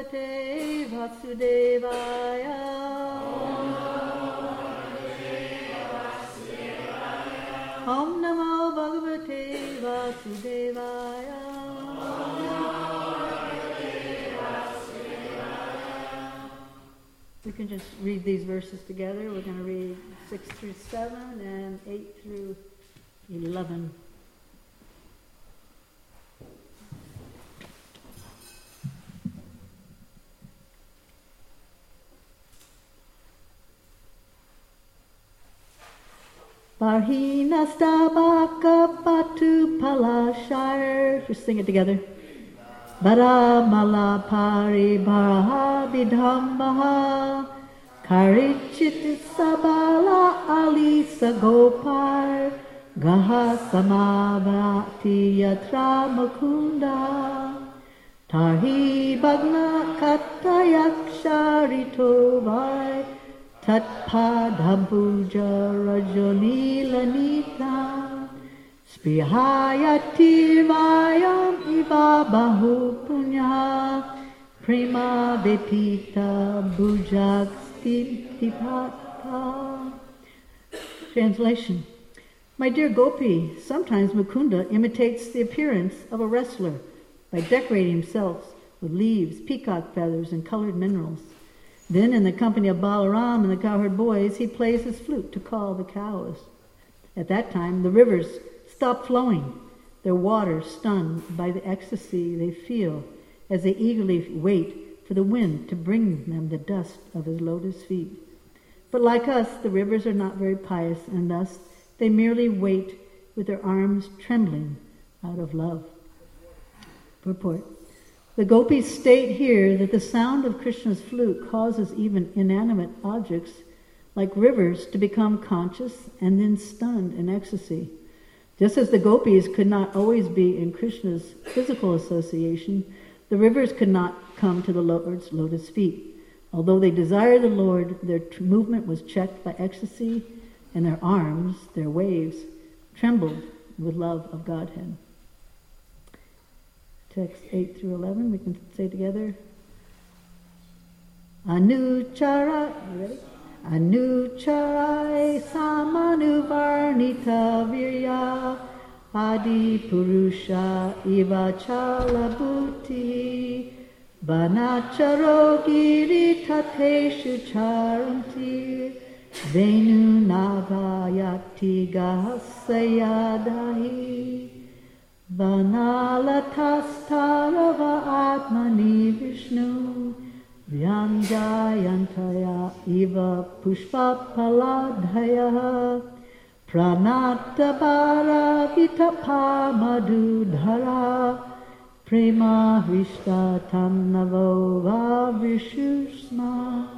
Bhagavate Vasudevaya. Om Namo Bhagavate Vasudevaya. We can just read these verses together. We're going to read 6 through 7 and 8 through 11. Barhinastabaka Patu Palashire. Just sing it together. Baramala Pari Baraha Vidhambaha Karichit Sabala Ali Sagopar Gaha Samabhati Yatra Mukunda Tarhi Bhagna Katayaksharito Vai Tatpadhambuja Rajoni Lanita Spihayati Vayam Iva Bahu Punya Prima Vepita Bhujak Stipata. Translation. My dear Gopi, sometimes Mukunda imitates the appearance of a wrestler by decorating himself with leaves, peacock feathers, and colored minerals. Then, in the company of Balaram and the cowherd boys, he plays his flute to call the cows. At that time, the rivers stop flowing, their water stunned by the ecstasy they feel as they eagerly wait for the wind to bring them the dust of his lotus feet. But like us, the rivers are not very pious, and thus they merely wait with their arms trembling out of love. Purport. The gopis state here that the sound of Krishna's flute causes even inanimate objects like rivers to become conscious and then stunned in ecstasy. Just as the gopis could not always be in Krishna's physical association, the rivers could not come to the Lord's lotus feet. Although they desired the Lord, their movement was checked by ecstasy, and their arms, their waves, trembled with love of Godhead. Text 8 through 11, we can say together. Anuchara, ready? Anucharai samanuvarnita virya adi purusha ivachala bhuti banacharo giri tateshu charanti venu navayati gahasayadahi Vanalatastarava Atmani Vishnu Vyanjayantaya Iva Pushpapaladhaya Pranatabara Vitapa Madhudhara Prema Vishta Tamnavo Vavishusma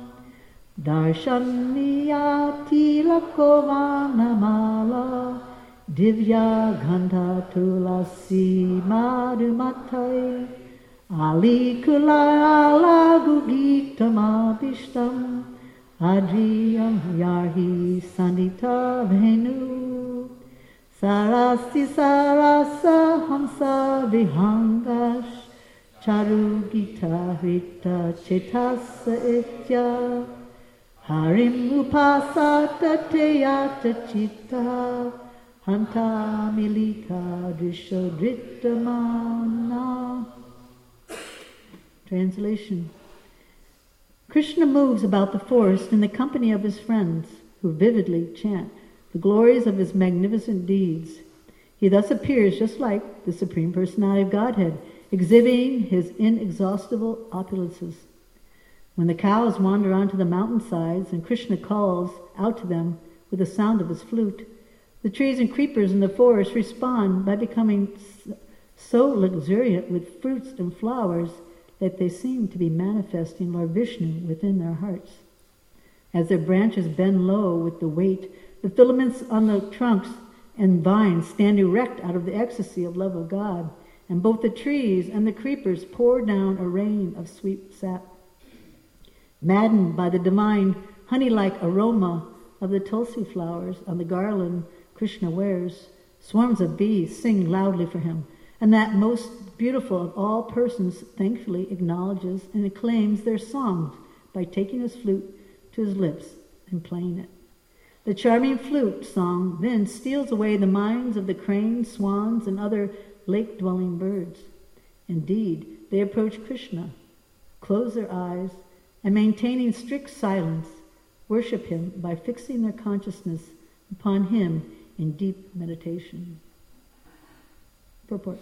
Darshaniyati Lakovanamala Divya Gandha Tulasi Madhumatai Ali Kulala Gugitamapistam Adriyam Yarhi Sandita Venu Sarasti Sarasa Hamsa Vihangash Charu Gita Rita Chetasa Etya Harim Upasata Teyata Chitta Hanta Milika Drishodritamana. Translation. Krishna moves about the forest in the company of his friends, who vividly chant the glories of his magnificent deeds. He thus appears just like the Supreme Personality of Godhead, exhibiting his inexhaustible opulences. When the cows wander onto the mountainsides and Krishna calls out to them with the sound of his flute, the trees and creepers in the forest respond by becoming so luxuriant with fruits and flowers that they seem to be manifesting Lord Vishnu within their hearts. As their branches bend low with the weight, the filaments on the trunks and vines stand erect out of the ecstasy of love of God, and both the trees and the creepers pour down a rain of sweet sap. Maddened by the divine honey-like aroma of the tulsi flowers on the garland Krishna wears, swarms of bees sing loudly for him, and that most beautiful of all persons thankfully acknowledges and acclaims their songs by taking his flute to his lips and playing it. The charming flute song then steals away the minds of the cranes, swans, and other lake-dwelling birds. Indeed, they approach Krishna, close their eyes, and maintaining strict silence, worship him by fixing their consciousness upon him in deep meditation. Purport.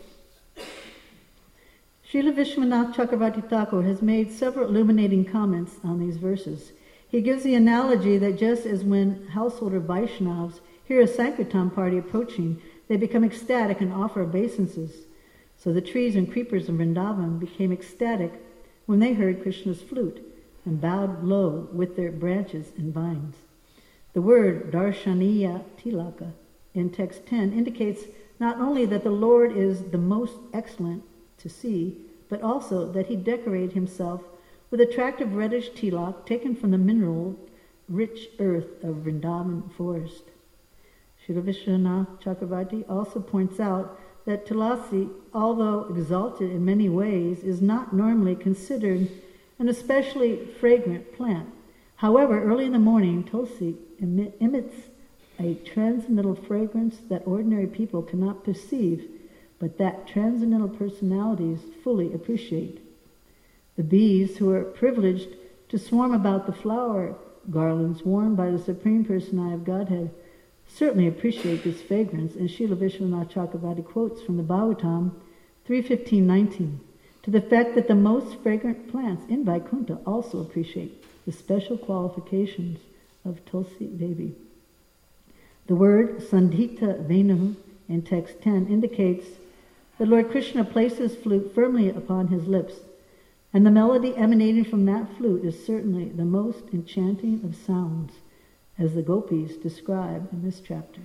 Srila Vishwanath Chakravarti Thakur has made several illuminating comments on these verses. He gives the analogy that just as when householder Vaishnavas hear a Sankirtan party approaching, they become ecstatic and offer obeisances. So the trees and creepers of Vrindavan became ecstatic when they heard Krishna's flute and bowed low with their branches and vines. The word darshaniya tilaka in text 10 indicates not only that the Lord is the most excellent to see, but also that he decorated himself with attractive reddish tilak taken from the mineral-rich earth of Vrindavan forest. Srila Vishwanath Chakravarti also points out that tulasi, although exalted in many ways, is not normally considered an especially fragrant plant. However, early in the morning, tulsi emits a transcendental fragrance that ordinary people cannot perceive, but that transcendental personalities fully appreciate. The bees who are privileged to swarm about the flower garlands worn by the Supreme Personality of Godhead certainly appreciate this fragrance, and Srila Vishwanath Chakravarti quotes from the Bhagavatam 3:15-19 to the fact that the most fragrant plants in Vaikuntha also appreciate the special qualifications of Tulsi Devi. The word Sandhita Venu in text 10 indicates that Lord Krishna placed his flute firmly upon his lips, and the melody emanating from that flute is certainly the most enchanting of sounds, as the gopis describe in this chapter.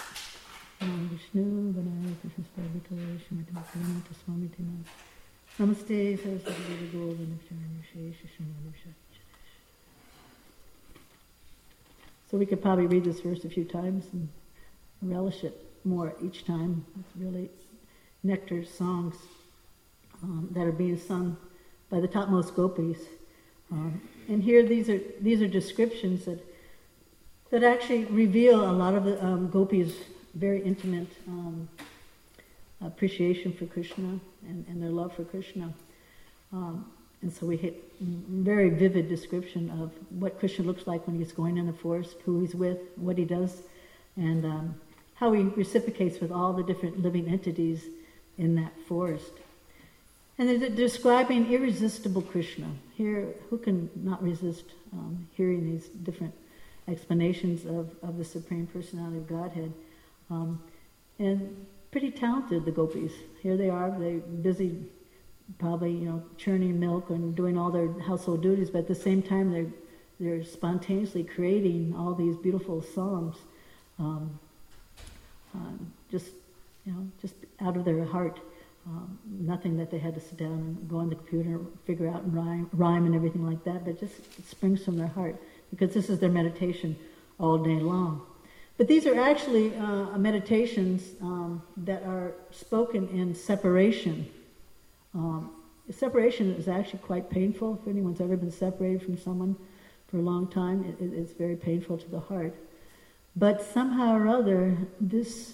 So we could probably read this verse a few times and relish it more each time. It's really nectar songs that are being sung by the topmost gopis. And here these are descriptions that actually reveal a lot of the gopis' very intimate appreciation for Krishna and their love for Krishna. And so we hit very vivid description of what Krishna looks like when he's going in the forest, who he's with, what he does, and how he reciprocates with all the different living entities in that forest. And they're describing irresistible Krishna. Here, who can not resist hearing these different explanations of the Supreme Personality of Godhead? And pretty talented, the gopis. Here they are, they're busy probably, churning milk and doing all their household duties, but at the same time they're spontaneously creating all these beautiful songs, just out of their heart. Nothing that they had to sit down and go on the computer and figure out and rhyme and everything like that, but just it springs from their heart, because this is their meditation all day long. But these are actually meditations that are spoken in separation. Separation is actually quite painful. If anyone's ever been separated from someone for a long time, it's very painful to the heart. But somehow or other, this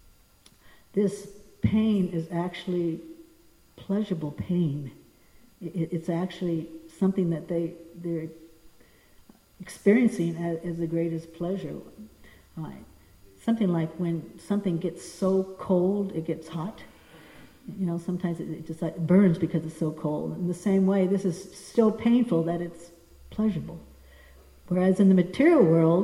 pain is actually pleasurable pain. It's actually something that they're experiencing as the greatest pleasure. Something like when something gets so cold, it gets hot. Sometimes it just like burns because it's so cold. In the same way, this is so painful that it's pleasurable. Whereas in the material world,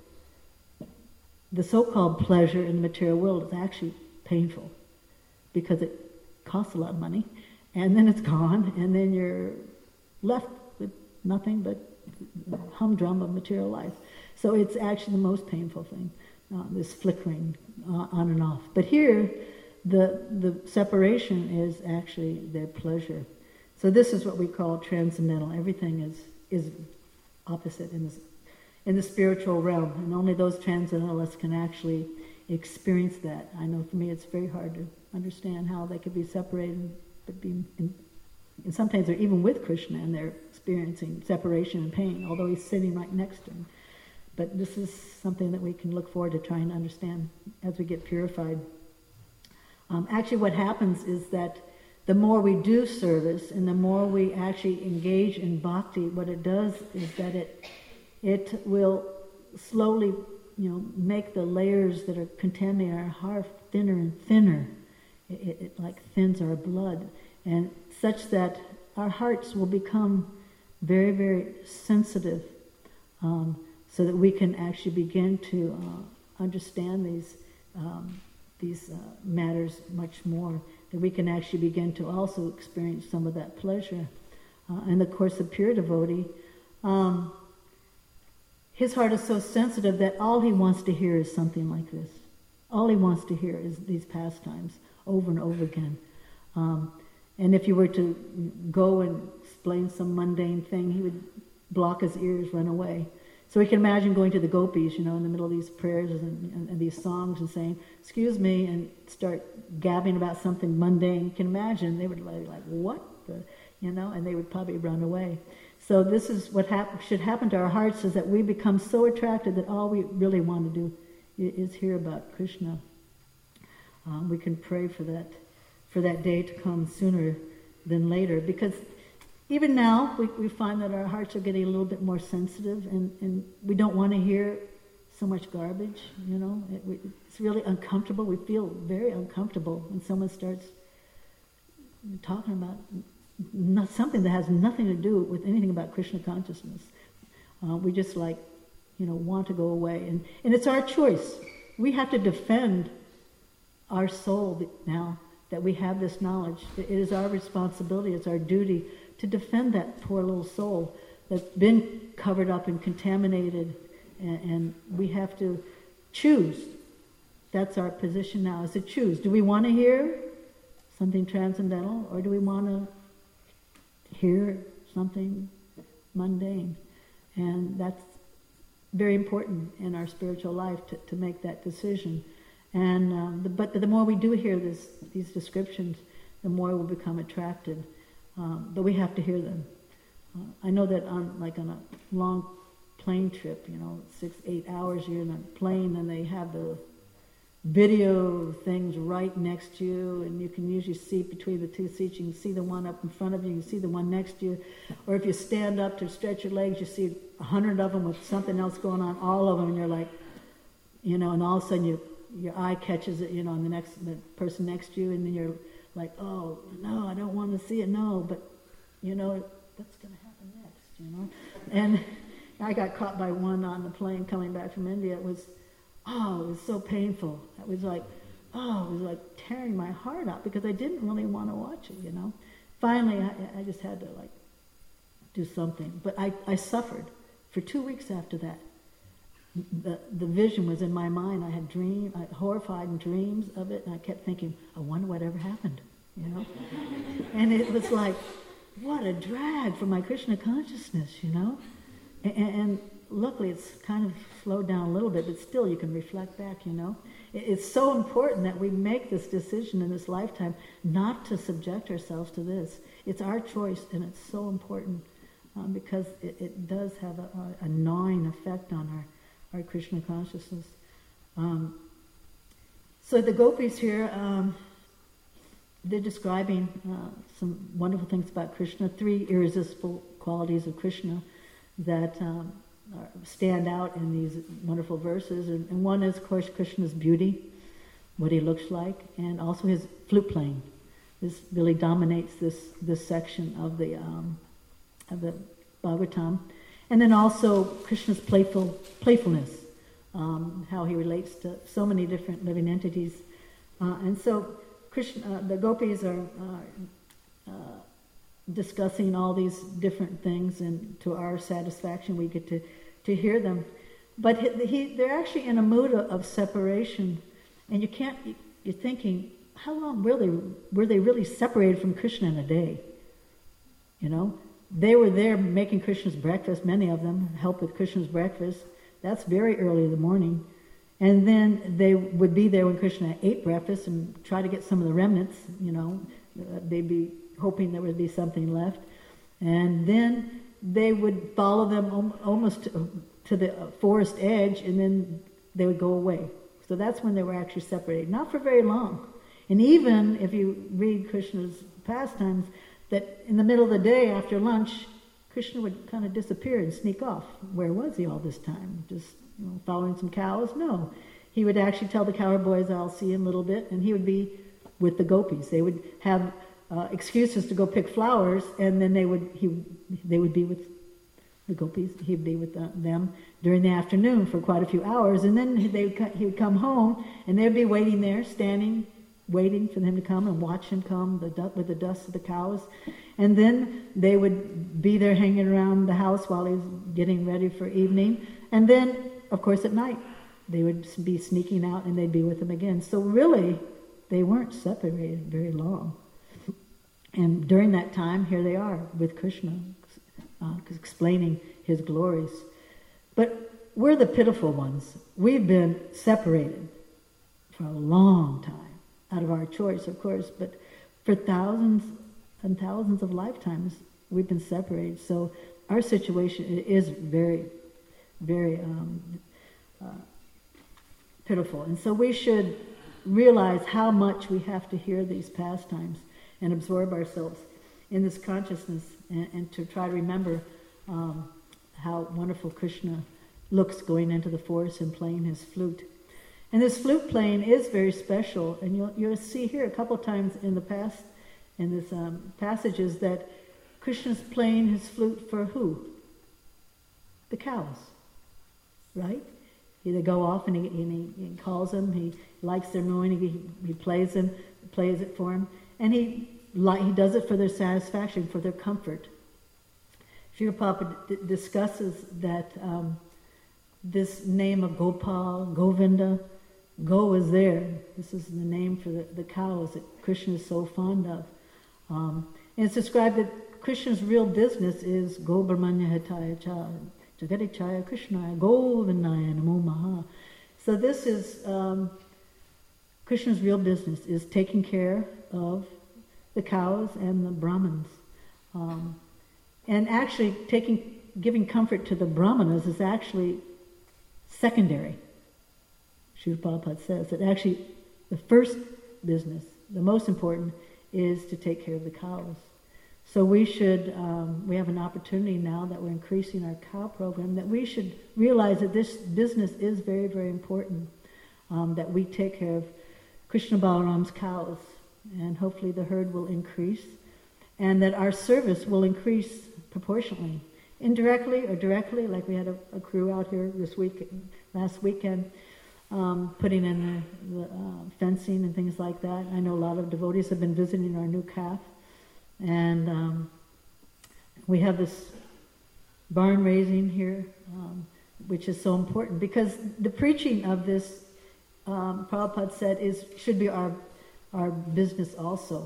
the so-called pleasure in the material world is actually painful, because it costs a lot of money, and then it's gone, and then you're left with nothing but the humdrum of material life. So it's actually the most painful thing, this flickering on and off. But here, the separation is actually their pleasure. So this is what we call transcendental. Everything is opposite in the spiritual realm, and only those transcendentalists can actually experience that. I know for me it's very hard understand how they could be separated, but and sometimes they're even with Krishna and they're experiencing separation and pain, although he's sitting right next to him. But this is something that we can look forward to trying to understand as we get purified. Actually, what happens is that the more we do service and the more we actually engage in bhakti, what it does is that it will slowly, make the layers that are contaminating our heart thinner and thinner. It like thins our blood, and such that our hearts will become very, very sensitive, so that we can actually begin to understand these matters much more. That we can actually begin to also experience some of that pleasure. And of course, the pure devotee, his heart is so sensitive that all he wants to hear is something like this. All he wants to hear is these pastimes over and over again. And if you were to go and explain some mundane thing, he would block his ears, run away. So we can imagine going to the gopis, in the middle of these prayers and these songs and saying, "Excuse me," and start gabbing about something mundane. You can imagine they would be like, "What?" And they would probably run away. So this is what should happen to our hearts, is that we become so attracted that all we really want to do is hear about Krishna. We can pray for that day to come sooner than later, because even now we find that our hearts are getting a little bit more sensitive, and we don't want to hear so much garbage. It's really uncomfortable. We feel very uncomfortable when someone starts talking about something that has nothing to do with anything about Krishna consciousness. We just want to go away, and it's our choice. We have to defend our soul now that we have this knowledge. It is our responsibility, it's our duty to defend that poor little soul that's been covered up and contaminated, and we have to choose. That's our position now, is to choose. Do we want to hear something transcendental, or do we want to hear something mundane? And that's very important in our spiritual life to make that decision. And but the more we do hear these descriptions, the more we'll become attracted. But we have to hear them. I know that on a long plane trip, 6-8 hours, you're in a plane and they have the video things right next to you, and you can usually see between the two seats. You can see the one up in front of you, you can see the one next to you. Or if you stand up to stretch your legs, you see 100 of them with something else going on, all of them, and you're like, and all of a sudden your eye catches it, on the person next to you, and then you're like, oh, no, I don't want to see it, no, but, what's going to happen next, And I got caught by one on the plane coming back from India. It was so painful. It was like tearing my heart out, because I didn't really want to watch it, Finally, I just had to, do something. But I suffered for 2 weeks after that. The vision was in my mind. I had horrifying dreams of it, and I kept thinking, I wonder whatever happened, And it was like, what a drag for my Krishna consciousness, And luckily it's kind of slowed down a little bit, but still you can reflect back, It's so important that we make this decision in this lifetime not to subject ourselves to this. It's our choice, and it's so important because it does have a gnawing effect on our Krishna consciousness. So the gopis here, they're describing some wonderful things about Krishna, 3 irresistible qualities of Krishna that stand out in these wonderful verses. And one is, of course, Krishna's beauty, what he looks like, and also his flute playing. This really dominates this section of the Bhagavatam. And then also Krishna's playfulness, how he relates to so many different living entities. And so the gopis are discussing all these different things, and to our satisfaction we get to hear them. But they're actually in a mood of separation, and you're thinking, how long were they really separated from Krishna in a day? They were there making Krishna's breakfast, many of them help with Krishna's breakfast. That's very early in the morning. And then they would be there when Krishna ate breakfast and try to get some of the remnants, they'd be hoping there would be something left. And then they would follow them almost to the forest edge, and then they would go away. So that's when they were actually separated, not for very long. And even if you read Krishna's pastimes, that in the middle of the day after lunch, Krishna would kind of disappear and sneak off. Where was he all this time? Just following some cows? No. He would actually tell the cowboys, I'll see you in a little bit, and he would be with the gopis. They would have excuses to go pick flowers, and then they would be with the gopis. He'd be with them during the afternoon for quite a few hours, and then he would come home, and they'd be waiting there, standing, waiting for them to come and watch him come with the dust of the cows. And then they would be there hanging around the house while he was getting ready for evening. And then, of course, at night, they would be sneaking out and they'd be with him again. So really, they weren't separated very long. And during that time, here they are with Krishna, explaining his glories. But we're the pitiful ones. We've been separated for a long time, out of our choice, of course, but for thousands and thousands of lifetimes, we've been separated. So our situation is very, very pitiful. And so we should realize how much we have to hear these pastimes and absorb ourselves in this consciousness, and to try to remember how wonderful Krishna looks going into the forest and playing his flute. And this flute playing is very special, and you'll see here a couple times in the past, in this passages, that Krishna's playing his flute for who? The cows, right? They go off and he calls them, he likes their mooing, he plays it for them, and he does it for their satisfaction, for their comfort. Srila Prabhupada discusses that this name of Gopal, Govinda, Go is there. This is the name for the cows that Krishna is so fond of. And it's described that Krishna's real business is Go Brahmanya Hitaya Cha, Jagadichaya Krishnaya, Govindaya Namo Maha. So this is Krishna's real business, is taking care of the cows and the Brahmins. And actually giving comfort to the Brahmanas is actually secondary. Srila Prabhupada says that actually the first business, the most important, is to take care of the cows. So we should, we have an opportunity now that we're increasing our cow program, that we should realize that this business is very, very important, that we take care of Krishna Balaram's cows, and hopefully the herd will increase, and that our service will increase proportionately, indirectly or directly, like we had a crew out here last weekend, putting in the fencing and things like that. I know a lot of devotees have been visiting our new calf, and we have this barn raising here, which is so important, because the preaching of this, Prabhupada said, should be our business also,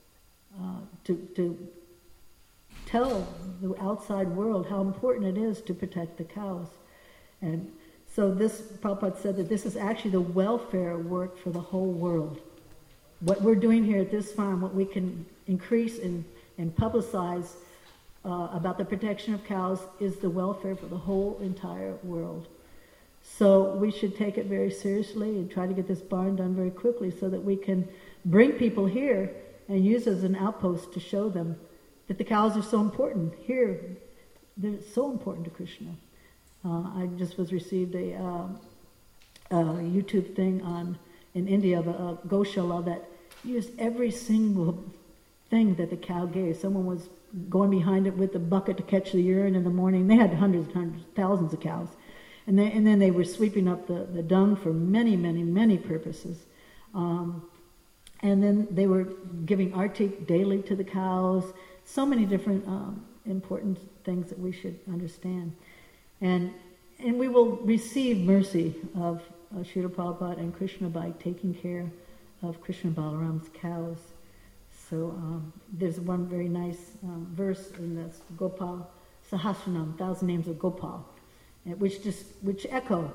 to tell the outside world how important it is to protect the cows. And so this, Prabhupada said that this is actually the welfare work for the whole world. What we're doing here at this farm, what we can increase and publicize about the protection of cows, is the welfare for the whole entire world. So we should take it very seriously and try to get this barn done very quickly so that we can bring people here and use it as an outpost to show them that the cows are so important. Here, they're so important to Krishna. I just received a YouTube thing in India of a Goshala that used every single thing that the cow gave. Someone was going behind it with a bucket to catch the urine in the morning. They had hundreds, thousands of cows. And then they were sweeping up the dung for many, many, many purposes. And then they were giving artik daily to the cows. So many different important things that we should understand. And we will receive mercy of Srila Prabhupada and Krishna by taking care of Krishna Balaram's cows. So there's one very nice verse in this Gopal Sahasranam, 1,000 Names of Gopal, which echo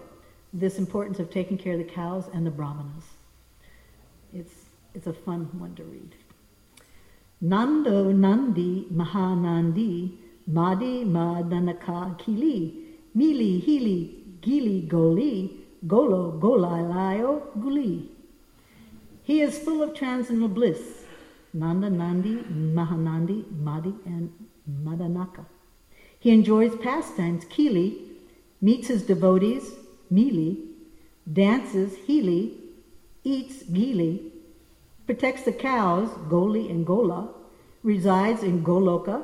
this importance of taking care of the cows and the brahmanas. It's a fun one to read. Nando Nandi Mahanandi Madi Madanaka Kili Mili Hili Gili Goli Golo Golalayo Guli. He is full of transcendental bliss. Nanda Nandi Mahanandi Madi and Madanaka. He enjoys pastimes, Kili, meets his devotees, Mili, dances, Hili, eats, Gili, protects the cows, Goli and Gola, resides in Goloka,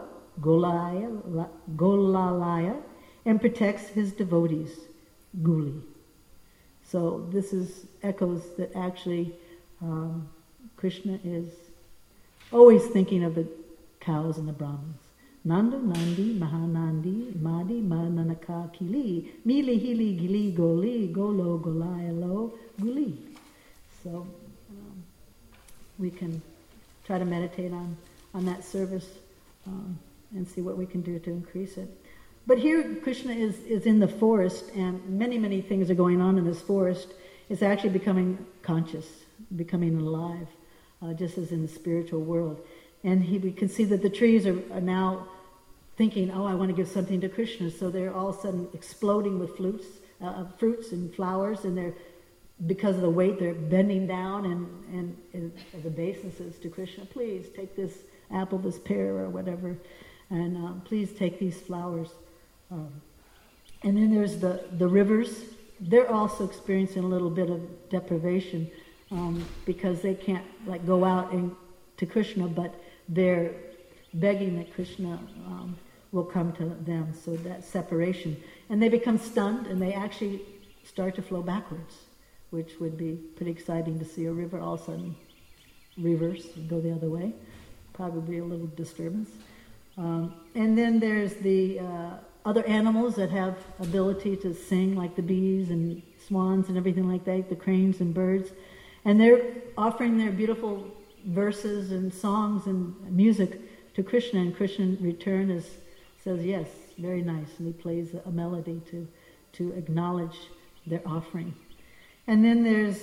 Golalaya, and protects his devotees, Guli. So this is echoes that actually Krishna is always thinking of the cows and the Brahmins. Nanda Nandi Mahanandi Madi Mananaka Kili Mili Hili Gili Goli Golo Golayalo Guli. So we can try to meditate on that service and see what we can do to increase it. But here Krishna is in the forest, and many things are going on in this forest. It's actually becoming conscious, becoming alive, just as in the spiritual world. And we can see that the trees are now thinking, oh, I want to give something to Krishna. So they're all of a sudden exploding with fruits and flowers, and because of the weight, they're bending down and the obeisances to Krishna. Please take this apple, this pear, or whatever, and please take these flowers. And then there's the rivers. They're also experiencing a little bit of deprivation because they can't go out to Krishna, but they're begging that Krishna will come to them. So that separation, and they become stunned, and they actually start to flow backwards, which would be pretty exciting to see a river all of a sudden reverse and go the other way. Probably a little disturbance. And then there's the other animals that have ability to sing, like the bees and swans and everything like that, the cranes and birds. And they're offering their beautiful verses and songs and music to Krishna, and Krishna in return says, yes, very nice. And he plays a melody to acknowledge their offering. And then there's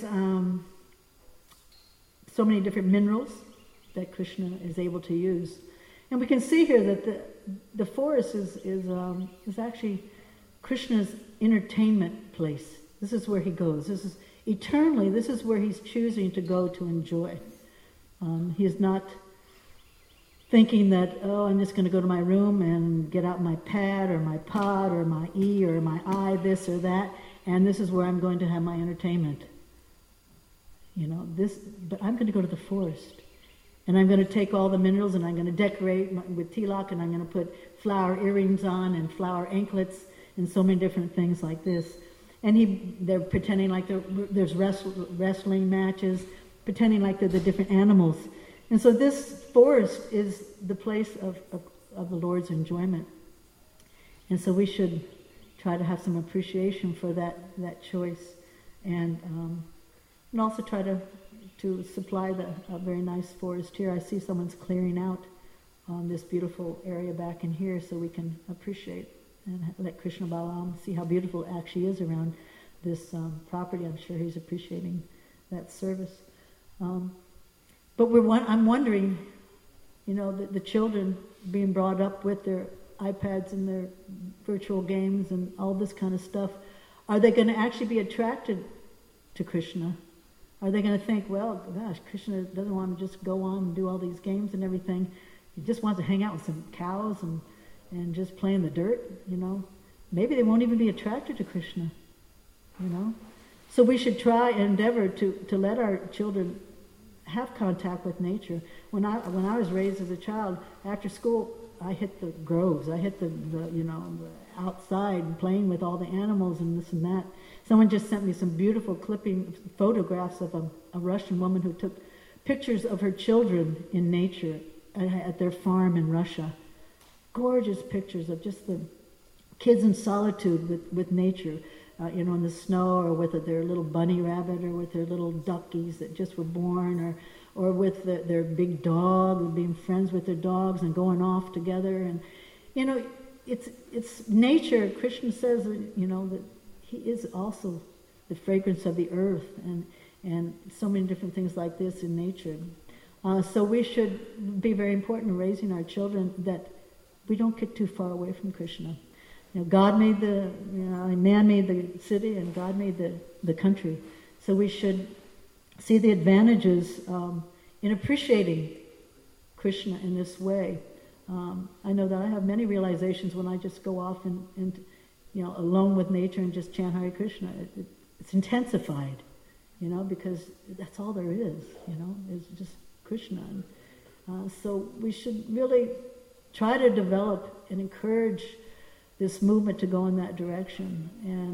so many different minerals that Krishna is able to use. And we can see here that the forest is actually Krishna's entertainment place. This is where he goes. This is eternally, this is where he's choosing to go to enjoy. He's not thinking that, oh, I'm just going to go to my room and get out my pad or my pod or my E or my I, this or that, and this is where I'm going to have my entertainment. But I'm going to go to the forest. And I'm going to take all the minerals and I'm going to decorate with tilak, and I'm going to put flower earrings on and flower anklets and so many different things like this. And they're pretending like there's wrestling matches, pretending like they're the different animals. And so this forest is the place of the Lord's enjoyment. And so we should try to have some appreciation for that choice, and also try to supply a very nice forest here. I see someone's clearing out this beautiful area back in here, so we can appreciate and let Krishna Balaram see how beautiful it actually is around this property. I'm sure he's appreciating that service. But I'm wondering, the children being brought up with their iPads and their virtual games and all this kind of stuff, are they going to actually be attracted to Krishna? Are they going to think, well, gosh, Krishna doesn't want to just go on and do all these games and everything. He just wants to hang out with some cows and just play in the dirt, Maybe they won't even be attracted to Krishna, So we should try and endeavor to let our children have contact with nature. When I was raised as a child, after school, I hit the groves. I hit the outside and playing with all the animals and this and that. Someone just sent me some beautiful photographs of a Russian woman who took pictures of her children in nature at their farm in Russia. Gorgeous pictures of just the kids in solitude with nature, in the snow, or with their little bunny rabbit, or with their little duckies that just were born, or with their big dog, and being friends with their dogs and going off together. And it's nature. Krishna says that he is also the fragrance of the earth, and so many different things like this in nature. So we should be very important in raising our children that we don't get too far away from Krishna. God made man made the city, and God made the country. So we should see the advantages in appreciating Krishna in this way. I know that I have many realizations when I just go off and alone with nature and just chant Hare Krishna. It's intensified, because that's all there is, is just Krishna. So we should really try to develop and encourage this movement to go in that direction.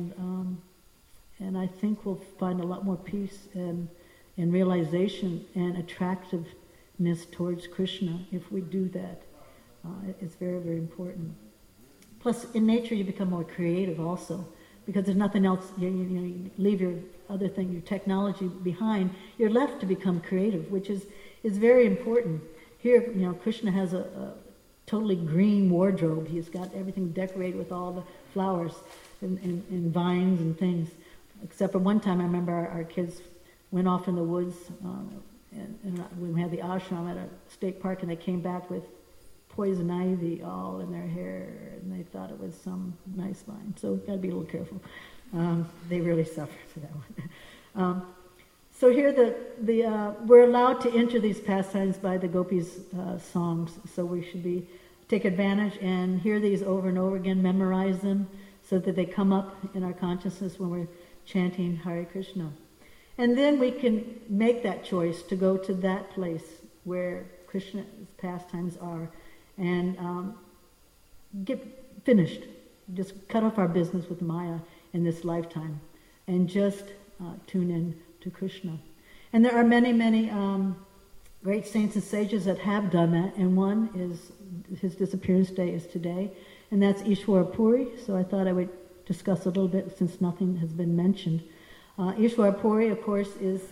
And I think we'll find a lot more peace and realization and attractiveness towards Krishna if we do that. It's very, very important. Plus, in nature, you become more creative also, because there's nothing else. You leave your other thing, your technology behind. You're left to become creative, which is very important. Here, Krishna has a totally green wardrobe. He's got everything decorated with all the flowers and vines and things. Except for one time, I remember our kids went off in the woods, and we had the ashram at a state park, and they came back with poison ivy all in their hair, and they thought it was some nice vine. So got to be a little careful. They really suffer for that one. So here, we're allowed to enter these pastimes by the gopis' songs. So we should take advantage and hear these over and over again, memorize them, so that they come up in our consciousness when we're chanting Hare Krishna. And then we can make that choice to go to that place where Krishna's pastimes are, and get finished. Just cut off our business with Maya in this lifetime, and just tune in to Krishna. And there are many, many great saints and sages that have done that, and one is, his disappearance day is today, and that's Ishwara Puri. So I thought I would discuss a little bit since nothing has been mentioned. Ishwara Puri, of course, is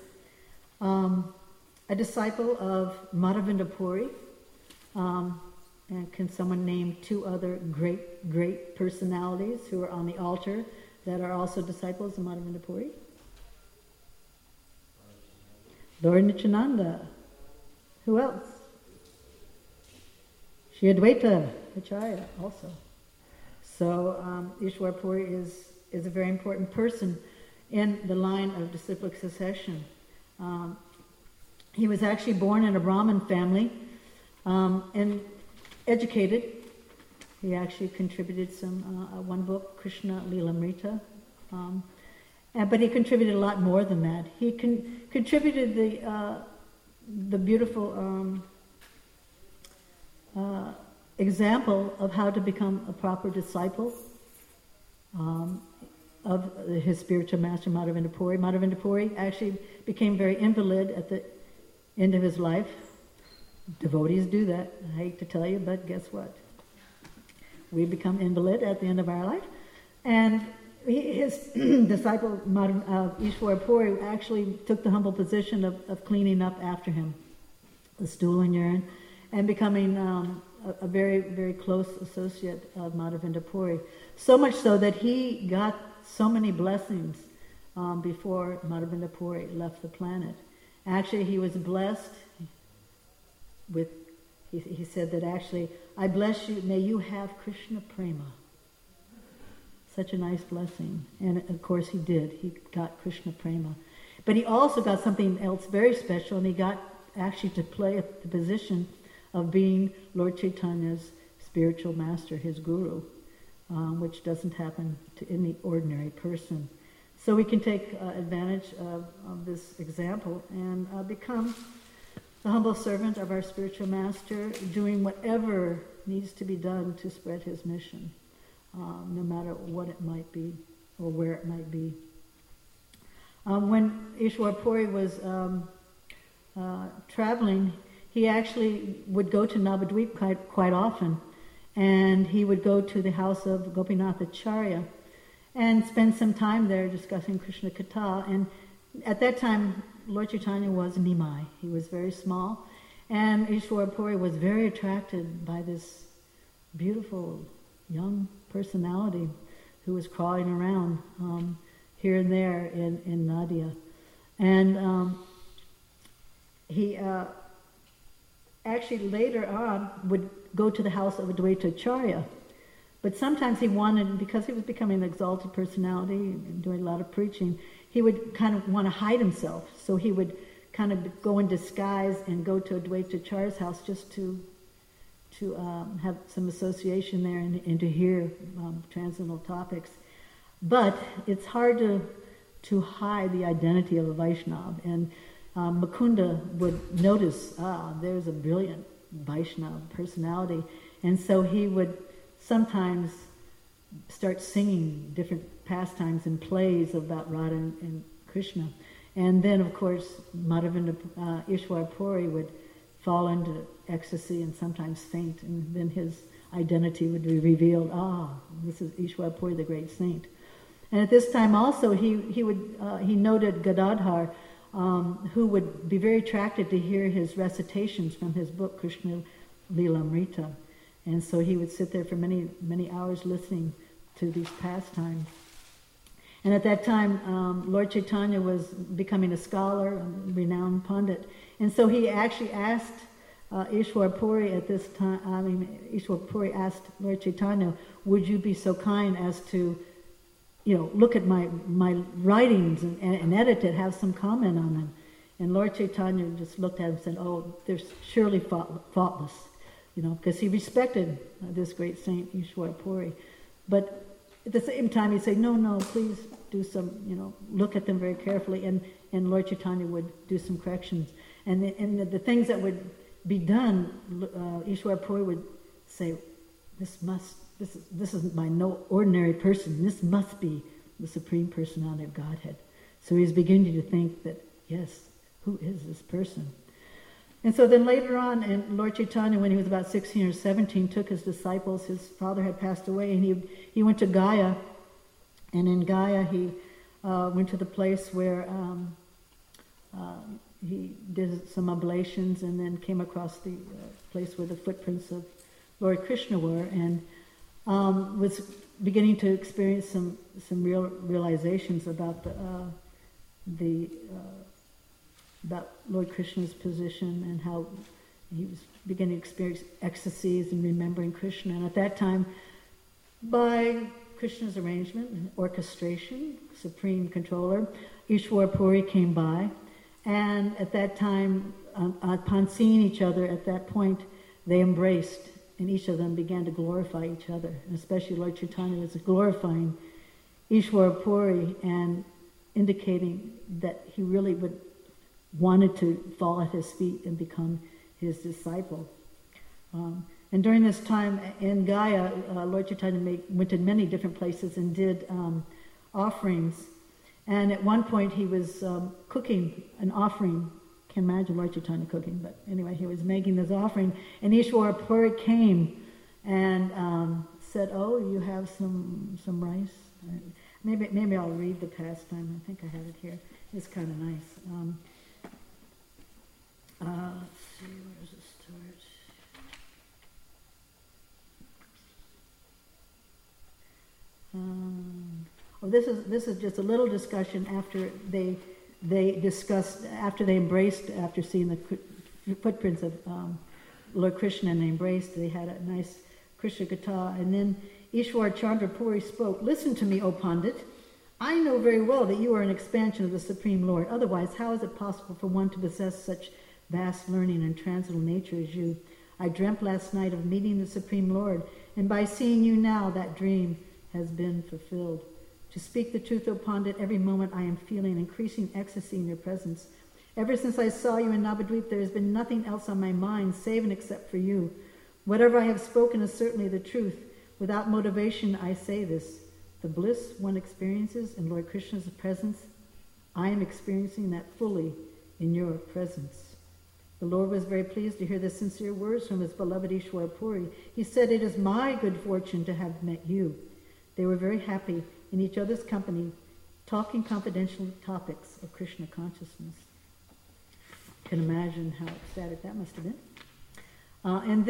a disciple of Madhavinda Puri. And can someone name two other great, great personalities who are on the altar that are also disciples of Madhavinda Puri? Lord Nityananda. Who else? Shri Advaita Acharya also. So Ishwara Puri is a very important person in the line of disciplic succession. He was actually born in a Brahmin family and educated. He actually contributed one book, Krishna Lilamrita, but he contributed a lot more than that. He contributed the beautiful example of how to become a proper disciple of his spiritual master, Madhavinda Puri. Madhavinda Puri actually became very invalid at the end of his life. Devotees do that. I hate to tell you, but guess what? We become invalid at the end of our life. And his disciple, Ishwara Puri, actually took the humble position of cleaning up after him, the stool and urine, and becoming a very, very close associate of Madhavinda Puri. So much so that he got so many blessings before Madhavinda Puri left the planet. Actually, he was blessed with, he said that actually, I bless you, may you have Krishna Prema. Such a nice blessing. And of course he did. He got Krishna Prema. But he also got something else very special, and he got actually to play the position of being Lord Chaitanya's spiritual master, his guru, which doesn't happen to any ordinary person. So we can take advantage of this example and become the humble servant of our spiritual master, doing whatever needs to be done to spread his mission, no matter what it might be or where it might be. When Ishwara Puri was traveling, he actually would go to Navadvip quite often, and he would go to the house of Gopinath Acharya and spend some time there discussing Krishna Katha. And at that time, Lord Chaitanya was Nimai. He was very small, and Ishwara Puri was very attracted by this beautiful young personality who was crawling around here and there in Nadia. And he actually later on would go to the house of Advaita Acharya. But sometimes he wanted, because he was becoming an exalted personality and doing a lot of preaching, he would kind of want to hide himself. So he would kind of go in disguise and go to Advaita Acharya's house just to have some association there and to hear transcendental topics. But it's hard to hide the identity of a Vaishnava. And Mukunda would notice, there's a brilliant Vaishnava personality. And so he would sometimes start singing different pastimes and plays about Radha and Krishna. And then, of course, Madhavendra Ishwar Puri would fall into ecstasy and sometimes faint, and then his identity would be revealed. This is Ishwar Puri, the great saint. And at this time also, he noted Gadadhar, who would be very attracted to hear his recitations from his book Krishna Lilamrita. And so he would sit there for many, many hours listening to these pastimes. And at that time, Lord Chaitanya was becoming a scholar, a renowned pundit. And so he actually asked Ishwar Puri at this time, Ishwar Puri asked Lord Chaitanya, would you be so kind as to, look at my writings and edit it, have some comment on them. And Lord Chaitanya just looked at him and said, they're surely faultless, because he respected this great saint, Ishwar Puri. But at the same time, he'd say, no, please do some, look at them very carefully. And Lord Chaitanya would do some corrections. And the things that would be done, Ishwar Puri would say, this isn't by no ordinary person. This must be the Supreme Personality of Godhead. So he's beginning to think that, yes, who is this person? And so then later on, and Lord Chaitanya, when he was about 16 or 17, took his disciples. His father had passed away, and he went to Gaya. And in Gaya, he went to the place where he did some oblations, and then came across the place where the footprints of Lord Krishna were, and was beginning to experience some realizations about about Lord Krishna's position, and how he was beginning to experience ecstasies and remembering Krishna. And at that time, by Krishna's arrangement and orchestration, supreme controller, Ishwar Puri came by. And at that time, upon seeing each other at that point, they embraced, and each of them began to glorify each other. And especially Lord Chaitanya was glorifying Ishwar Puri and indicating that he really wanted to fall at his feet and become his disciple. And during this time in Gaya, Lord Chaitanya went to many different places and did offerings. And at one point he was cooking an offering. Can't imagine Lord Chaitanya cooking, but anyway, he was making this offering. And Ishwar Puri came and said, you have some rice? Maybe I'll read the pastime. I think I have it here. It's kind of nice. Let's see, where does it start? This is just a little discussion after they discussed, after they embraced, after seeing the footprints of Lord Krishna, and they embraced. They had a nice Krishna Katha, and then Ishwar Chandra Puri spoke. Listen to me, O Pandit. I know very well that you are an expansion of the Supreme Lord. Otherwise, how is it possible for one to possess such vast learning and transcendental nature as you? I dreamt last night of meeting the Supreme Lord, and by seeing you now, that dream has been fulfilled. To speak the truth, O Pandit, every moment I am feeling increasing ecstasy in your presence. Ever since I saw you in Navadvip, there has been nothing else on my mind save and except for you. Whatever I have spoken is certainly the truth. Without motivation, I say this. The bliss one experiences in Lord Krishna's presence, I am experiencing that fully in your presence. The Lord was very pleased to hear the sincere words from his beloved Ishwar Puri. He said, it is my good fortune to have met you. They were very happy in each other's company, talking confidential topics of Krishna consciousness. You can imagine how ecstatic that must have been. And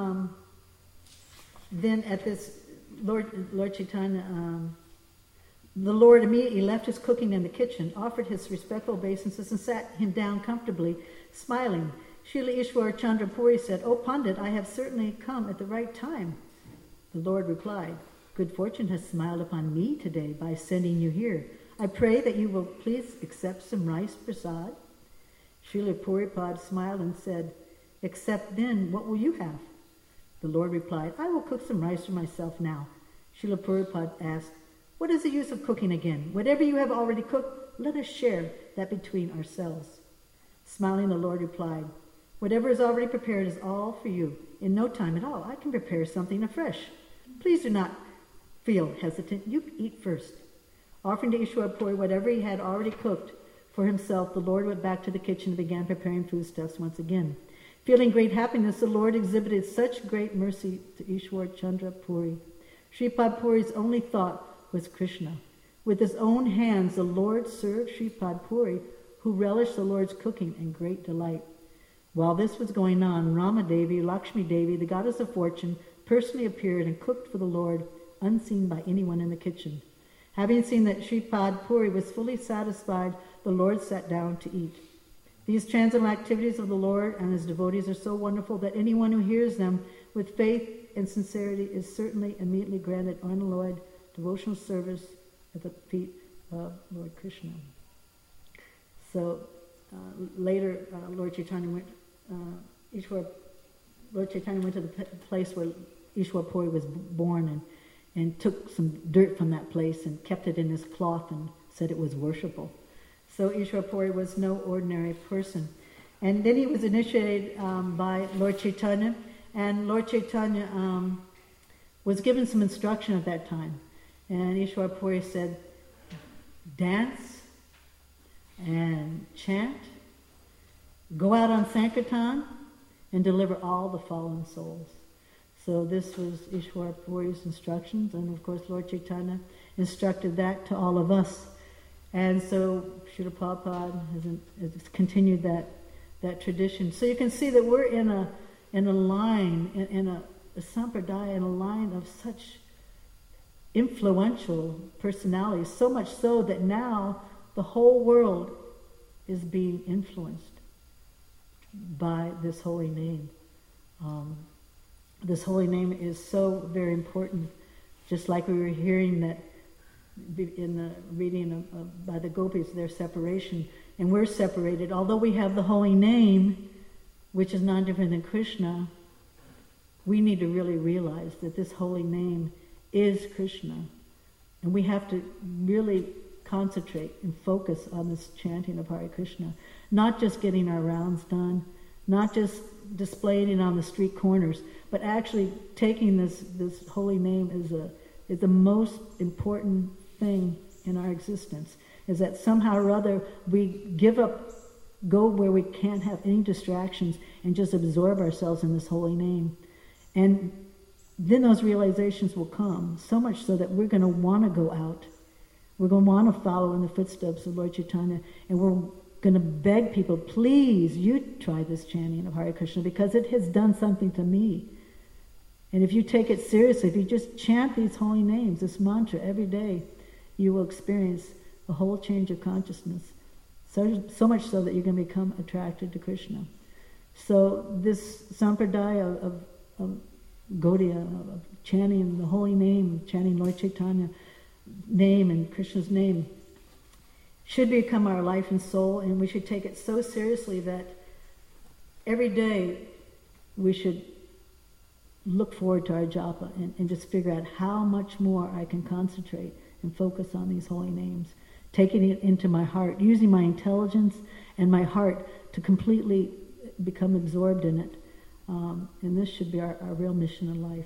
then at this, Lord Chaitanya The Lord immediately left his cooking in the kitchen, offered his respectful obeisances, and sat him down comfortably, smiling. Srila Ishwar Chandra Puri said, "O Pandit, I have certainly come at the right time." The Lord replied, "Good fortune has smiled upon me today by sending you here. I pray that you will please accept some rice prasad." Srila Puripad smiled and said, "Accept then, what will you have?" The Lord replied, "I will cook some rice for myself now." Srila Puripad asked, "What is the use of cooking again? Whatever you have already cooked, let us share that between ourselves." Smiling, the Lord replied, "Whatever is already prepared is all for you. In no time at all, I can prepare something afresh. Please do not feel hesitant. You eat first." Offering to Ishwar Puri whatever he had already cooked for himself, the Lord went back to the kitchen and began preparing foodstuffs once again. Feeling great happiness, the Lord exhibited such great mercy to Ishwar Chandra Puri. Sripad Puri's only thought was Krishna. With his own hands, the Lord served Sripad Puri, who relished the Lord's cooking in great delight. While this was going on, Rama Devi, Lakshmi Devi, the goddess of fortune, personally appeared and cooked for the Lord, unseen by anyone in the kitchen. Having seen that Sripad Puri was fully satisfied, the Lord sat down to eat. These transcendental activities of the Lord and his devotees are so wonderful that anyone who hears them with faith and sincerity is certainly immediately granted unalloyed devotional service at the feet of Lord Krishna. So later, Lord Chaitanya went to the place where Ishwar Puri was born and took some dirt from that place and kept it in his cloth and said it was worshipful. So Ishwar Puri was no ordinary person. And then he was initiated by Lord Chaitanya, and Lord Chaitanya was given some instruction at that time. And Ishwar Puri said, "Dance and chant, go out on Sankirtan, and deliver all the fallen souls." So this was Ishwar Puri's instructions, and of course Lord Chaitanya instructed that to all of us. And so Srila Prabhupada has continued that tradition. So you can see that we're in a line, in a sampradaya, in a line of such influential personalities, so much so that now the whole world is being influenced by this holy name. This holy name is so very important, just like we were hearing that in the reading by the gopis, their separation, and we're separated. Although we have the holy name, which is not different than Krishna, we need to really realize that this holy name is Krishna, and we have to really concentrate and focus on this chanting of Hare Krishna, not just getting our rounds done, not just displaying it on the street corners, but actually taking this holy name is the most important thing in our existence, is that somehow or other we give up, go where we can't have any distractions and just absorb ourselves in this holy name. And then those realizations will come, so much so that we're going to want to go out. We're going to want to follow in the footsteps of Lord Chaitanya, and we're going to beg people, please, you try this chanting of Hare Krishna, because it has done something to me. And if you take it seriously, if you just chant these holy names, this mantra every day, you will experience a whole change of consciousness. So much so that you're going to become attracted to Krishna. So this sampradaya of Gaudiya, of chanting the holy name, chanting Lord Chaitanya name and Krishna's name, should become our life and soul, and we should take it so seriously that every day we should look forward to our japa and just figure out how much more I can concentrate and focus on these holy names, taking it into my heart, using my intelligence and my heart to completely become absorbed in it. And this should be our real mission in life,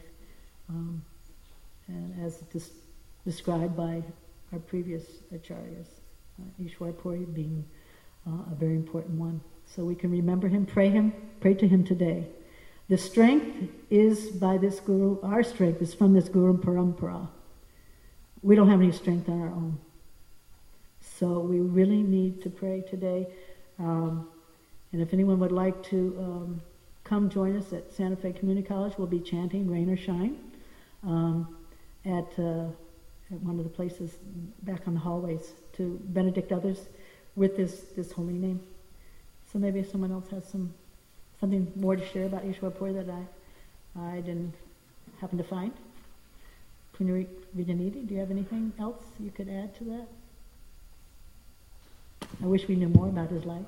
and as described by our previous acharyas, Ishwar Puri being a very important one. So we can remember him, pray to him today. The strength is by this Guru, our strength is from this Guru Parampara. We don't have any strength on our own. So we really need to pray today. And if anyone would like to come join us at Santa Fe Community College, we'll be chanting Rain or Shine at at one of the places back on the hallways to benedict others with this holy name. So maybe if someone else has something more to share about Ishwarpuri that I didn't happen to find. Punarik Vijanidhi, do you have anything else you could add to that? I wish we knew more about his life.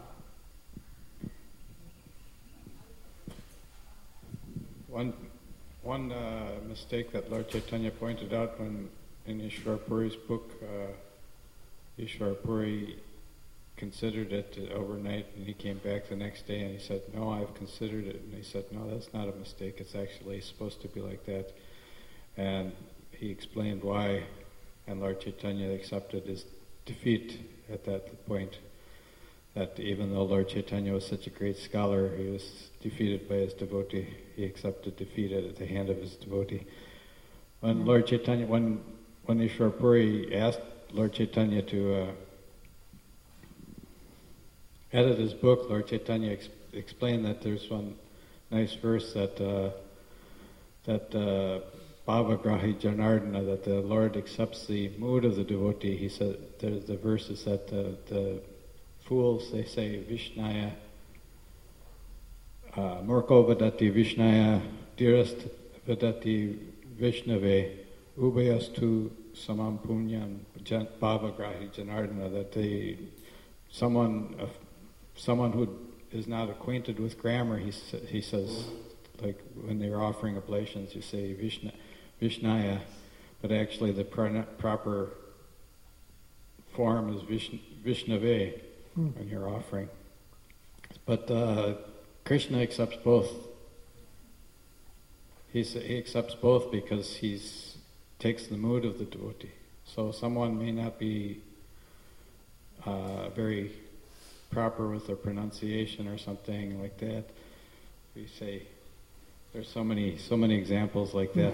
One mistake that Lord Chaitanya pointed out when in Ishwarpuri's book, Ishwarpuri considered it overnight, and he came back the next day and he said, "No, I've considered it." And he said, "No, that's not a mistake. It's actually supposed to be like that." And he explained why, and Lord Chaitanya accepted his defeat at that point. That even though Lord Chaitanya was such a great scholar, he was defeated by his devotee. He accepted defeat at the hand of his devotee. When Lord Chaitanya, when Ishwarpuri asked Lord Chaitanya to edit his book, Lord Chaitanya explained that there's one nice verse that Bhavagrahi Janardana, that the Lord accepts the mood of the devotee. He said, the verse is that the fools, they say, Vishnaya, Murko Vadati Vishnaya, Dirast Vadati Vishnave, Ubayastu Samam Punyam Bhavagrahi Janardana, that someone who is not acquainted with grammar, he says, like when they're offering oblations, you say Vishnaya, but actually the proper form is Vishnave when you're offering. But Krishna accepts both. He accepts both because he takes the mood of the devotee. So someone may not be very proper with their pronunciation or something like that. We say there's so many examples like that.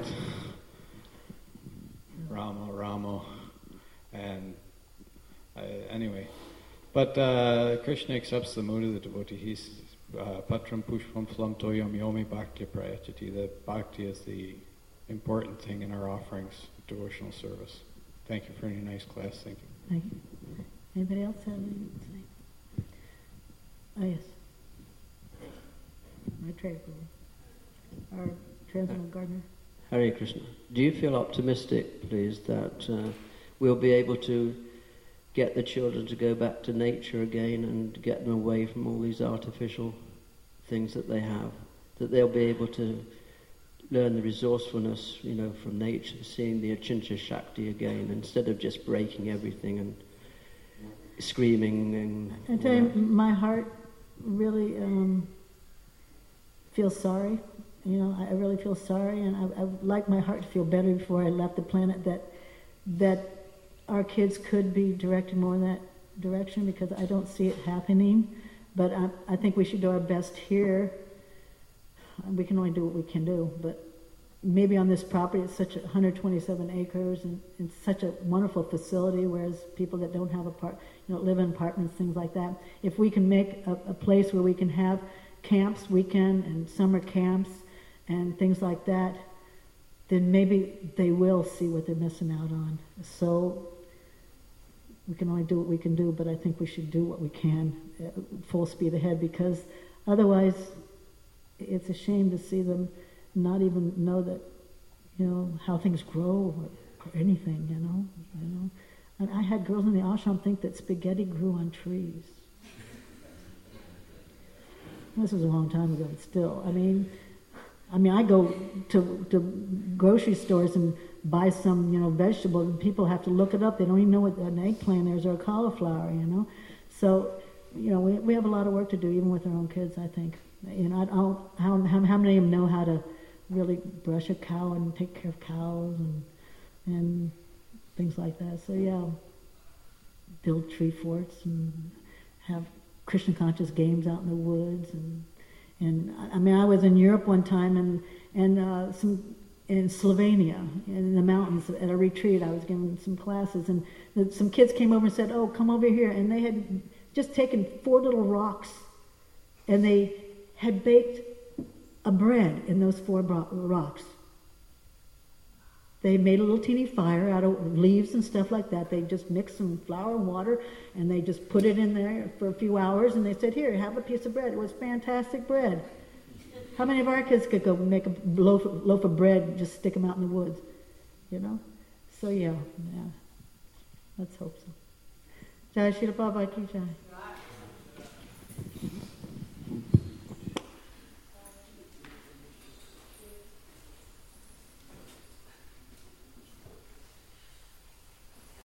Ramo, and anyway. But Krishna accepts the mood of the devotee. He's patram pushpam phalam toyam yomi bhakti prayachati. The bhakti is the important thing in our offerings, devotional service. Thank you for any nice class. Thank you. Thank you. Anybody else have anything to say? Oh, yes. My trade our transcendental gardener. Hare Krishna. Do you feel optimistic, please, that we'll be able to get the children to go back to nature again and get them away from all these artificial things that they have, that they'll be able to learn the resourcefulness, from nature, seeing the Achincha Shakti again, instead of just breaking everything and screaming and... I tell you, my heart really feels sorry. I really feel sorry, and I would like my heart to feel better before I left the planet, that our kids could be directed more in that direction, because I don't see it happening. But I think we should do our best here. We can only do what we can do, but maybe on this property, it's such 127 acres, and it's such a wonderful facility, whereas people that don't have live in apartments, things like that. If we can make a place where we can have camps, weekend and summer camps, and things like that, then maybe they will see what they're missing out on. So we can only do what we can do, but I think we should do what we can, full speed ahead, because otherwise it's a shame to see them not even know that, how things grow or anything, And I had girls in the ashram think that spaghetti grew on trees. This was a long time ago, but still, I mean, I go to grocery stores and buy some, vegetable, and people have to look it up. They don't even know what an eggplant is or a cauliflower, So, we have a lot of work to do, even with our own kids, I think. How many of them know how to really brush a cow and take care of cows and things like that? So, yeah, build tree forts and have Krishna conscious games out in the woods, and I was in Europe one time and in Slovenia, in the mountains at a retreat. I was giving some classes, and some kids came over and said, "Oh, come over here," and they had just taken 4 little rocks, and they had baked a bread in those 4 rocks. They made a little teeny fire out of leaves and stuff like that. They just mixed some flour and water, and they just put it in there for a few hours, and they said, here, have a piece of bread. It was fantastic bread. How many of our kids could go make a loaf of bread and just stick them out in the woods? You know? So, yeah. Let's hope so. Jai Shri Prabhupada Ki Jai.